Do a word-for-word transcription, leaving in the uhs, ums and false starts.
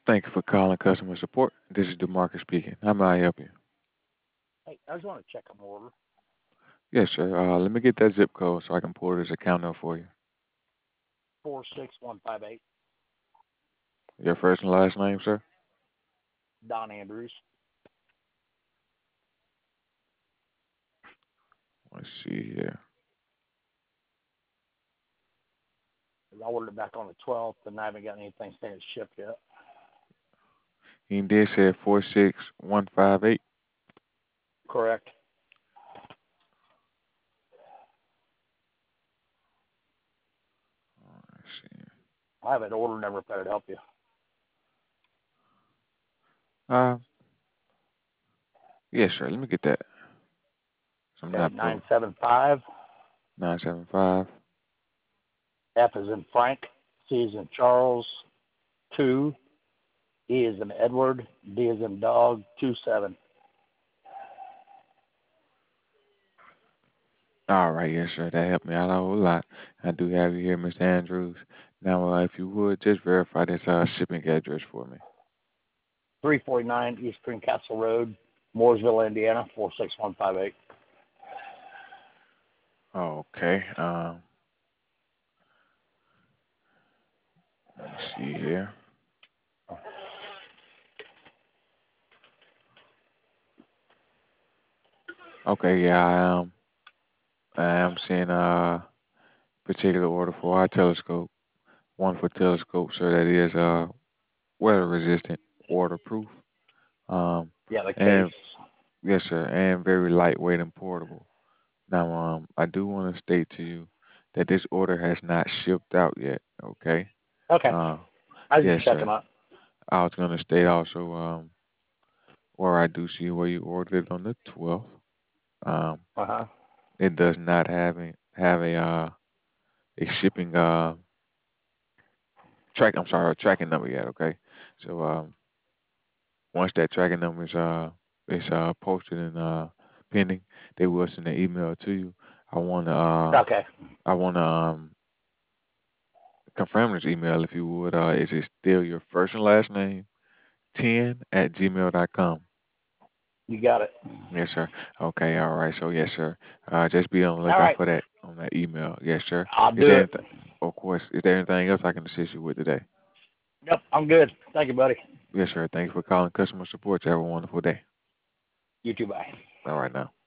Thank you for calling customer support. This is DeMarcus speaking. How may I help you? Hey, I just want to check an order. Yes, sir. Uh, let me get that zip code so I can pull this account up for you. Four six one five eight. Your first and last name, sir? Don Andrews. Let's see here. I ordered it back on the twelfth, and I haven't got anything saying it's shipped yet. He did say four six one five eight. Correct. Let's see. I have an order number if that would help you. Uh, yes, sir. Let me get that. So I'm Okay, not pulling. nine seven five. nine seven five. F is in Frank. C is in Charles. Two. E is in Edward. D is in Dog. Two seven. All right, yes, sir. That helped me out a whole lot. I do have you here, Mister Andrews. Now, uh, if you would, just verify this uh, shipping address for me. Three forty nine East Greencastle Road, Mooresville, Indiana. Four six one five eight. Okay. Um, let me see here. Okay, yeah, I am. I am seeing a particular order for our telescope. One for telescope, so that is uh weather resistant, waterproof. Um, Yeah, the case. and yes, sir, and very lightweight and portable. Now, um, I do want to state to you that this order has not shipped out yet. Okay. Okay. Uh, I was yes, just checking sir. on. I was gonna state also um where I do see where you ordered it on the twelfth. Um, Uh huh. it does not have a, have a uh a shipping uh track. I'm sorry, a tracking number yet. Okay. So um, once that tracking number is uh is uh posted and uh pending, they will send an email to you. I wanna uh Okay. I wanna um confirm this email if you would. Uh, is it still your first and last name ten at gmail dot com? You got it. Yes, sir. Okay, all right. So yes, sir. Uh, just be on the All lookout right. for that on that email. Yes, sir. I'll Is do there it. anything? Of course. Is there anything else I can assist you with today? Yep, I'm good. Thank you, buddy. Yes, sir. Thank you for calling customer support. You have a wonderful day. You too. Bye. All right now.